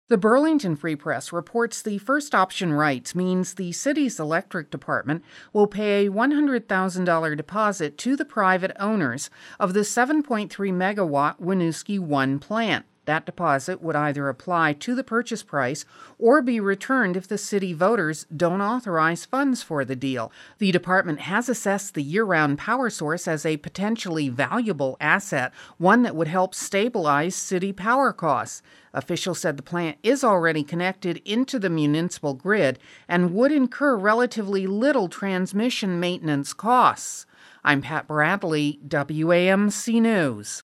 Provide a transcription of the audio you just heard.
The Burlington Free Press reports the first option rights means the city's electric department will pay a $100,000 deposit to the private owners of the 7.3 megawatt Winooski 1 plant. That deposit would either apply to the purchase price or be returned if the city voters don't authorize funds for the deal. The department has assessed the year-round power source as a potentially valuable asset, one that would help stabilize city power costs. Officials said the plant is already connected into the municipal grid and would incur relatively little transmission maintenance costs. I'm Pat Bradley, WAMC News.